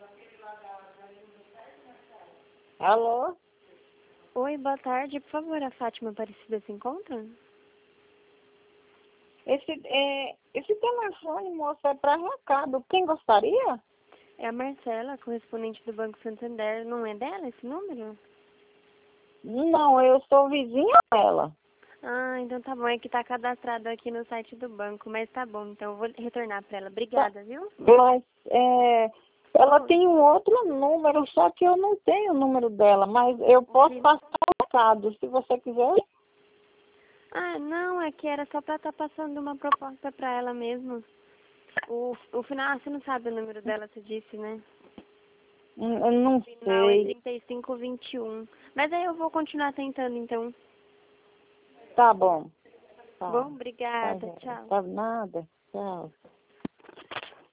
Alô? Oi, boa tarde. Por favor, a Fátima Aparecida se encontra? Esse telefone, moça, é para recado. Quem gostaria? É a Marcela, correspondente do Banco Santander. Não é dela esse número? Não, eu sou vizinha dela. Ah, então tá bom. É que tá cadastrado aqui no site do banco. Mas tá bom, então eu vou retornar pra ela. Obrigada, viu? Mas ela tem um outro número, só que eu não tenho o número dela, mas eu posso passar o recado, se você quiser. Ah, não, é que era só pra estar passando uma proposta pra ela mesmo. O final, você não sabe o número dela, você disse, né? Eu não O final é sei. 3521. Mas aí eu vou continuar tentando, então. Tá bom. Tá. Bom, obrigada. Tá, Tchau. tá nada. Tchau.